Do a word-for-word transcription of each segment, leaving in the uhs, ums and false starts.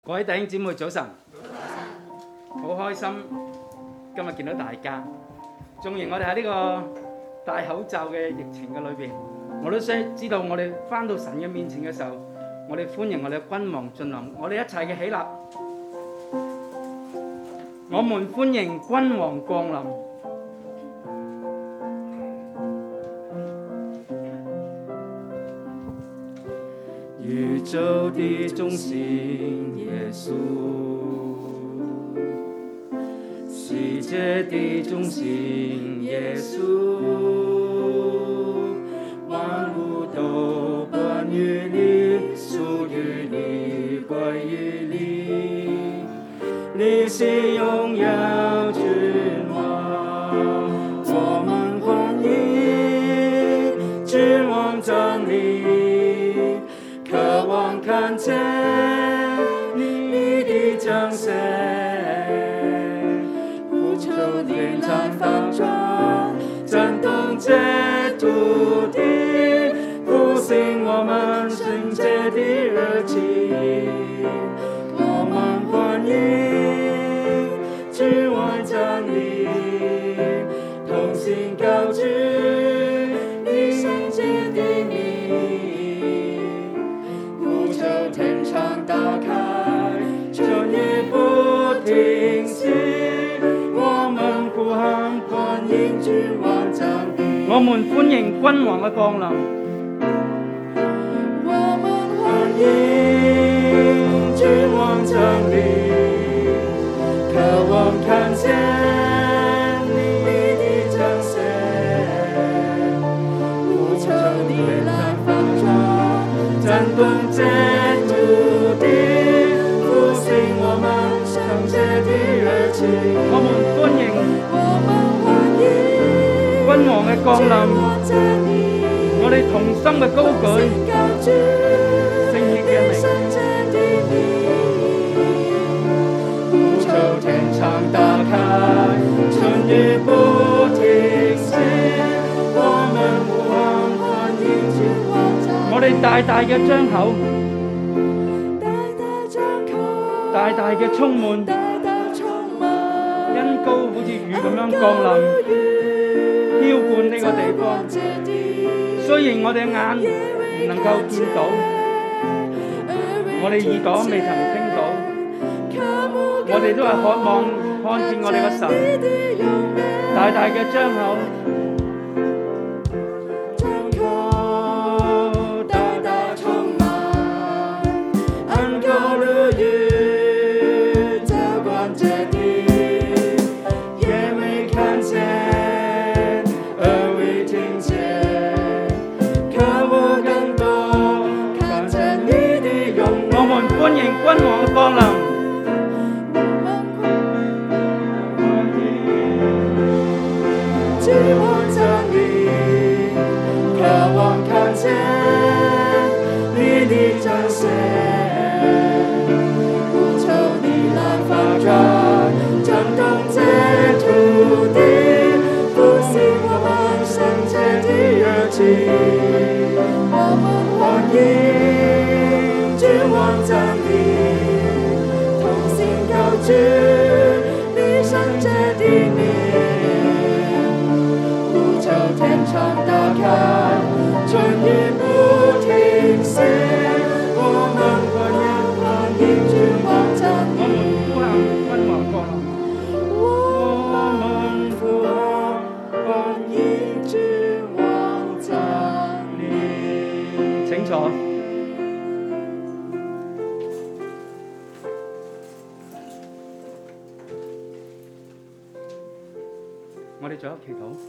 各位弟兄姊妹早晨，好開心今日見到大家。縱然我哋喺呢個戴口罩嘅疫情嘅裏邊，我都想知道我哋返到神嘅面前嘅時候，我哋歡迎我哋嘅君王進臨，我哋一齊嘅起立，我們歡迎君王降臨。宇宙的中心耶穌，世界的中心耶穌，萬物都關於你，屬於你，歸於你，你是榮耀君王，我們歡迎君王降臨，渴望看見你的彰顯，呼求天罡方舟，震動這土地，復興我們聖潔的熱情。我們歡迎君王降臨，同心高舉你聖潔的名。天窗打開，春雨不停息，我們呼喊歡迎君王降臨。我們歡迎君王嘅降臨。我們歡迎君王降臨，渴望看見你的彰顯，呼求你來方舟，震動這我們歡迎君王嘅降臨，我哋同心嘅高舉聖潔嘅名，呼求天窗打開，春雨不停息，我們呼喊歡迎君王降臨。我哋大大嘅張口，大大嘅充滿，恩膏好似雨咁樣降臨，澆灌呢個地方。雖然我哋眼唔能夠見到，我哋耳朵未曾聽到，我哋都係渴望看見我哋嘅神，大大嘅張口。歡迎君王嘅降臨，君王降臨，渴望看見你的彰顯，呼求你來方舟，震動這土地，復興我們聖潔的熱情。我們歡迎君王降臨，同心高舉你聖潔的名，呼求天窗打開，春雨不停息，我們歡迎歡迎君王降臨。我們呼喊歡迎君王降臨。請坐。我哋做一個祈禱，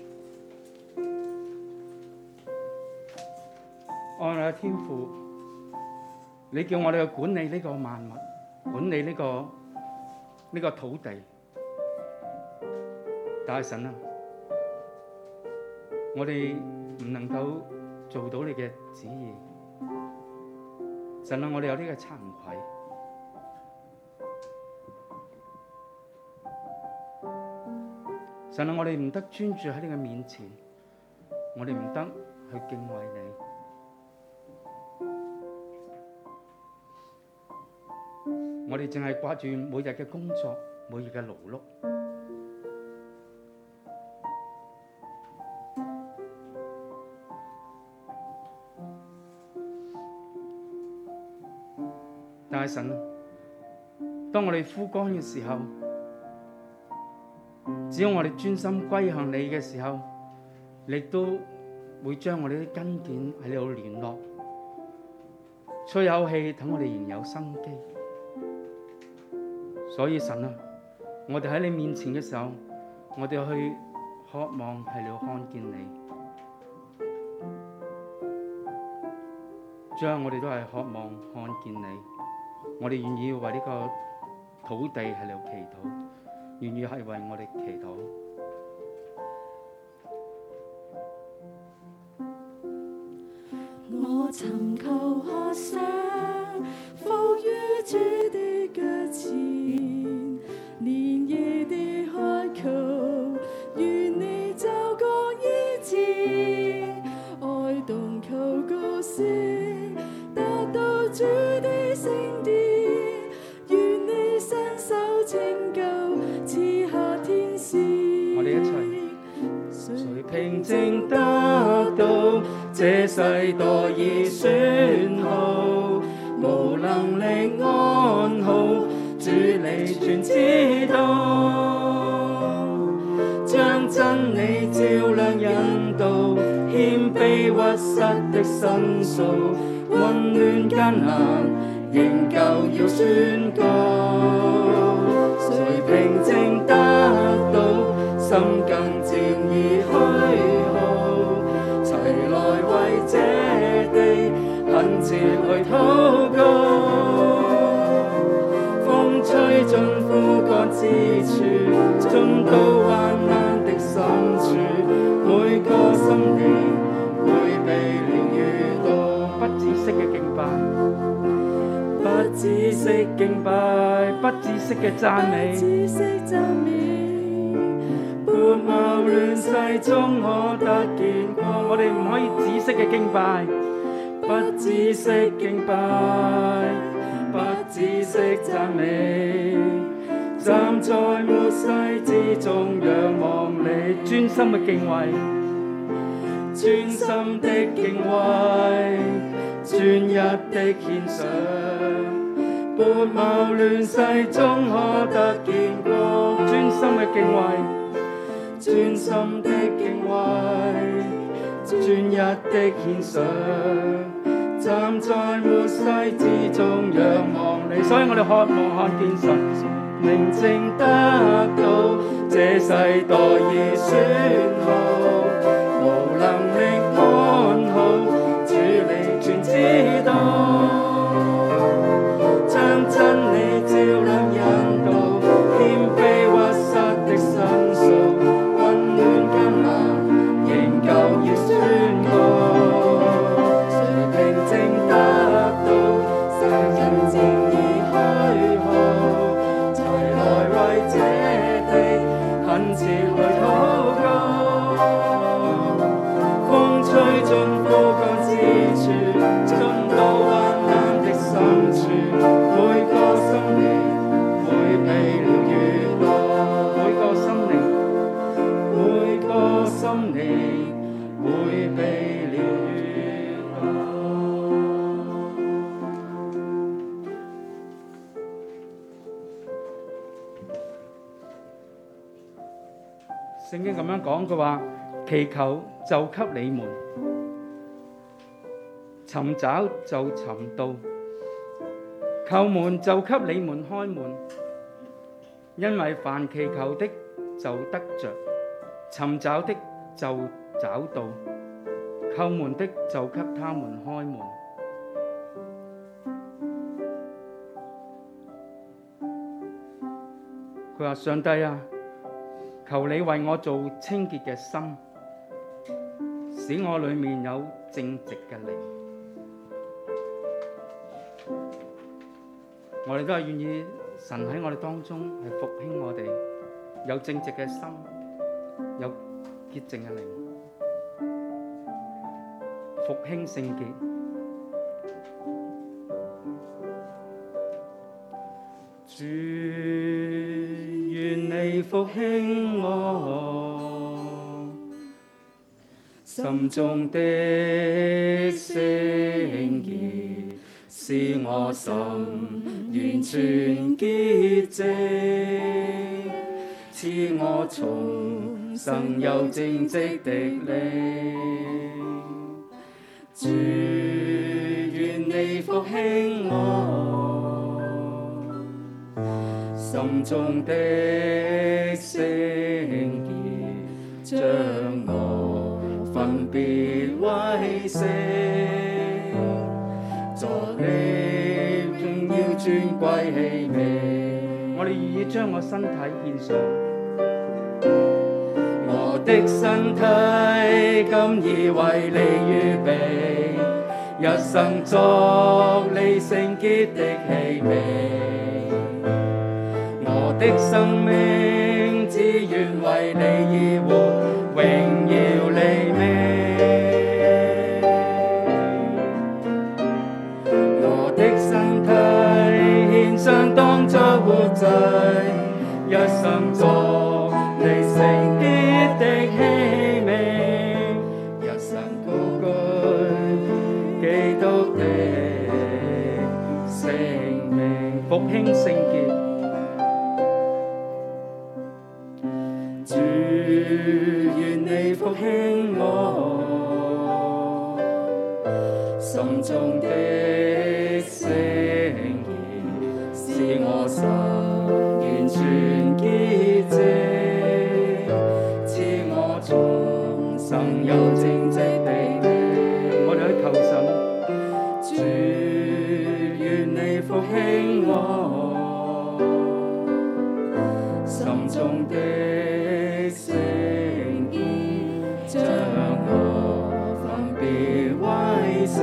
愛我哋嘅天父，你叫我哋去管理呢個萬物，管理呢個呢個土地。但係神啊，我哋唔能夠做到你嘅旨意。神啊，我哋有呢個慚愧。神啊，我哋唔得專注喺你嘅面前，我哋唔得去敬畏你。 我哋淨係掛住每日嘅工作，每日嘅勞碌。但係神，當我哋枯乾嘅時候，只要我哋專心歸向你嘅時候，你都會將我哋啲根腱喺度聯絡，吹口氣，等我哋仍有生機。所以神啊，我哋喺你面前嘅時候，我哋去渴望係要看見你。主啊，我哋都係渴望看見你。我哋願意為呢個土地係嚟祈禱，願意係為我哋祈禱。 我尋求渴想，伏於主的腳前，連夜的渴求，願你就覺醫治，愛動求告聲，達到主的聖殿，願你伸手拯救，賜下天使。 我哋一齊。誰平靜得到這世代已損耗，無能力安好，主你全知道，將真理照亮引導，謙卑屈膝的申訴，混亂艱難仍舊要宣告。誰平靜得到心更漸已虛耗，齊來為這地懇切去禱告。風吹進枯乾之處，進到患難的深處，每個心靈會被療癒到。不止息嘅敬拜，不止息敬拜，不止息嘅讚美，不止息讚美。撥茂亂世中可得見光，我哋唔可以止息嘅敬拜，不止息敬拜，不止息讚美，站在末世之中仰望你，專心嘅敬畏，專心的敬畏，專一的獻上，撥茂亂世中可得見光，專心嘅敬畏。專心的敬畏，專一的獻上，站在末世之中仰望你。所以我哋渴望看見神，寧靜得到這世代已損耗，無能力安好，主你全知道，將真理照亮引導，謙卑屈膝的申訴。聖經咁樣講，佢話祈求就給你們，尋找就尋到，叩門就給你們開門。因為凡祈求的就得着，尋找的就找到，叩門的就給他們開門。佢話上帝啊，求你為我做清潔嘅心，使我裏面有正直嘅靈。我哋都係願意神喺我哋當中係復興我哋，有正直嘅心，有潔淨嘅靈，復興聖潔。 主願你復興我心中的聖潔，使我心完全潔淨，賜我重生有正直的靈。主願你復興我心中的聖潔，將我分別為聖，作你榮耀尊貴器皿。我哋願意將我身體獻上，我的身體今已為你預備，一生作你聖潔的器皿。我的生命只願為你而活，榮耀你名。我的身體獻上當作活祭，一生作你聖潔的器皿，一生高舉基督的聖名，復興聖潔。主願你復興我心中的聖潔，使我心完全潔淨，賜我重生有正直的靈。我哋去求神，主願你復興我心中的聖潔，將我分別為聖，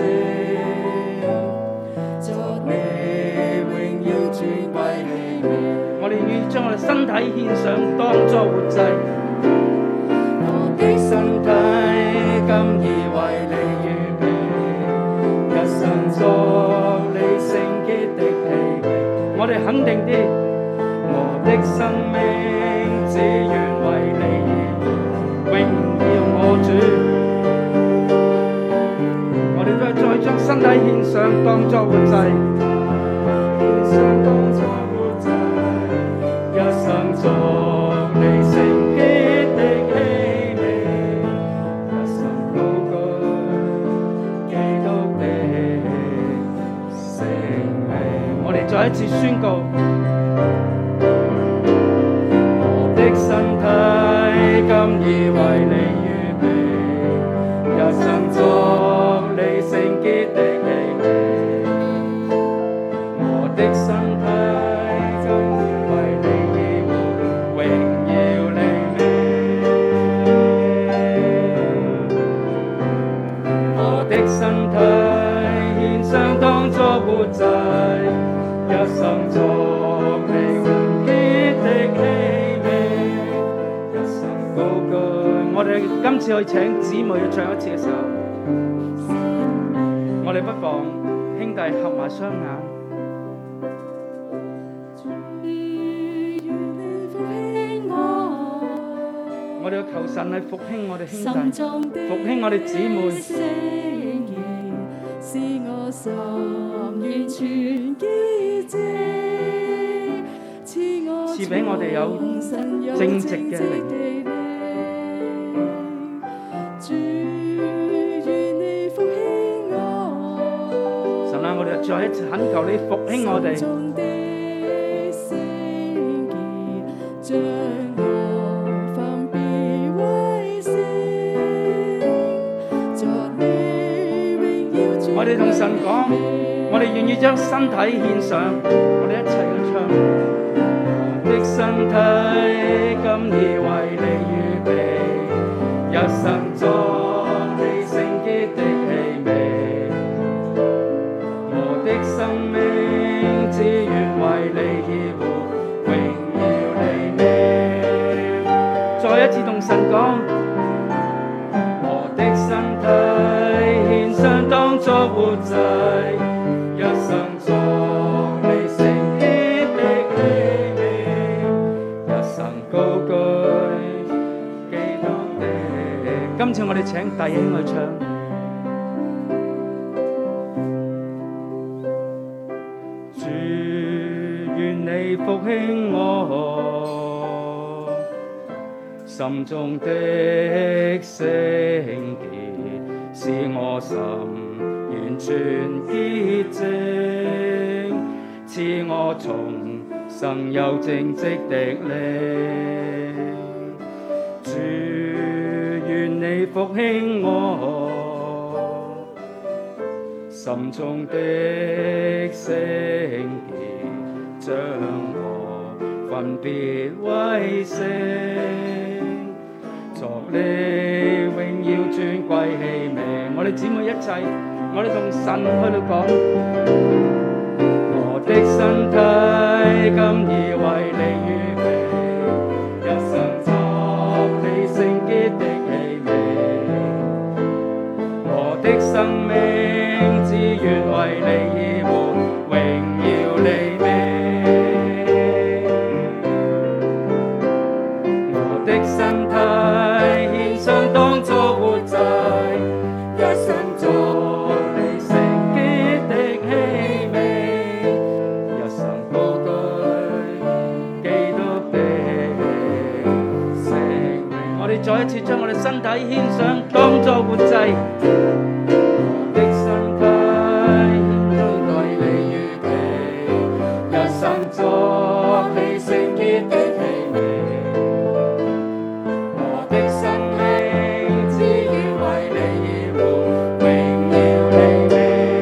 作你榮耀尊貴器皿。我哋願意將我哋身體獻上，當作活祭。我的身體今已為你預備，一生作你聖潔的器皿。我哋肯定啲，我的生命只願為你而活，榮耀我主。我哋都係再將身體獻上，當作活祭，獻上當作活祭，一生作你聖潔的器皿，一生高舉基督的聖名。我哋再一次宣告。身體今已為你預備，一生作你聖潔的器皿。我的身體今已為你而活，榮耀你名。我的身體獻上當作活祭，一生作你聖潔的器皿。我哋今次去請姊妹去唱一次嘅時候，我哋不妨兄弟合埋雙眼，我哋要求神去復興我哋兄弟，復興我哋姊妹，使我心完全潔淨，賜俾我哋有正直嘅靈。再一次懇求你復興我哋，我哋同神講，我哋願意將身體獻上，我哋一齊去唱。我的身體今已為你預備，一生作你聖潔的器皿。生命只願為你而活，榮耀你名。再一次同神講，我的身體獻上當作活祭，一生作你聖潔的器哋請弟兄去唱。主願你復興我心中的聖潔，使我心完全潔淨，賜我重生有正直的靈。主願你復興我心中的聖潔，將我分別為聖，作你榮耀尊貴器皿。我哋姊妹一齊，我哋同神去到講，我的身體今已為你預備，一生作你聖潔的器皿。我的生命只願為你而活，榮耀你名。我的身體獻上當作活祭，一生作你聖潔的器皿，一生高舉基督的聖名。我哋再一次將我哋身體獻上當作活祭。我的身體獻上為你預備，一生作你聖潔的器皿。我的生命只願為你而活，榮耀你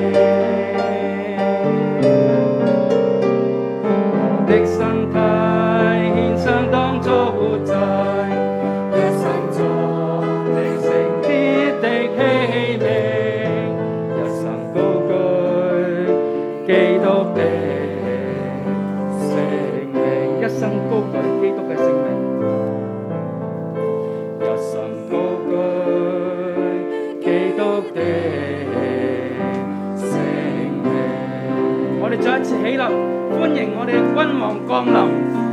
名。我的身體獻上當作活祭，一生作你聖潔的器皿，一生高舉基督的聖名，一生高舉基督嘅聖名，一生高舉基督的聖名。我哋再一次起立，歡迎我哋嘅君王降臨。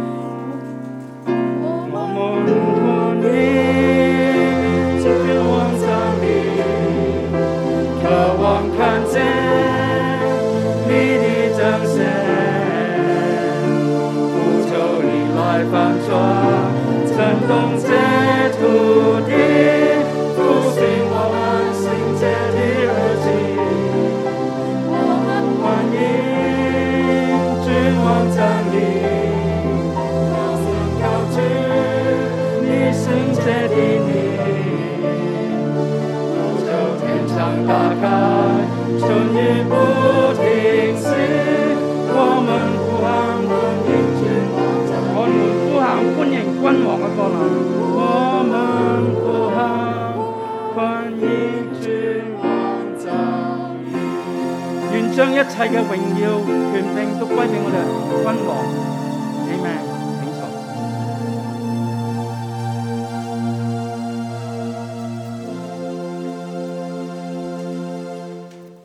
我們歡迎君王降臨，渴望看見你的彰顯，呼求你來翻轉，震動這土地，復興我們聖潔的熱情。我們歡迎君王降臨，高聲高舉你聖潔的名，呼求天窗打開，春雨不停息，我們呼喊歡迎君王降臨，我們呼喊歡迎君王嘅降臨，我們呼喊歡迎君王降臨。願將一切嘅榮耀權柄都歸俾我哋君王。